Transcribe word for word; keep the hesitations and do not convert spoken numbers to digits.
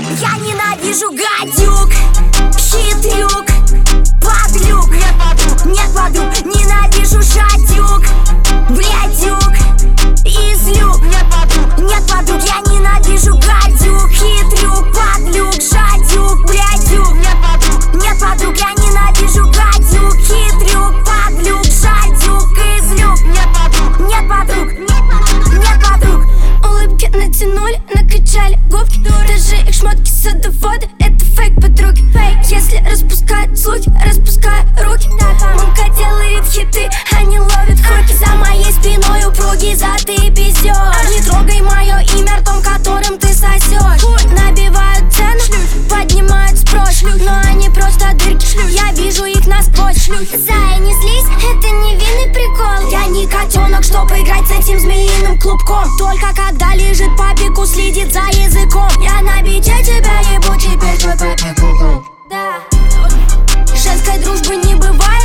Я ненавижу гадюк, хитрюк, подлюк. Нет подруг, ненавижу жадюк, блядюк и злюк. Нет подруг, я ненавижу гадюк, хитрюк, подлюк, жадюк, блядюк. Нет подруг, я ненавижу гадюк, хитрюк, подлюк, жадюк и злюк. Нет подруг, нет подруг. Улыбки натянули, накачали губки. Даже их шмотки садоводы, это фейк подруги. Если распускают слухи, распускаю руки. Мамка делает хиты, они ловят хуки. За моей спиной упругий зад и пиздёж. Не трогай мое имя ртом, которым ты сосёшь. Набивают цену, поднимают спрос, но они просто дырки, я вижу их насквозь. Зая, не злись, это невинный прикол. Я не котенок, чтоб играть с этим змеиным клубком. Только когда лежит по пику, следит за языком. Я на бите тебя ебу, теперь твой папик кукол. Да. Женской дружбы не бывает.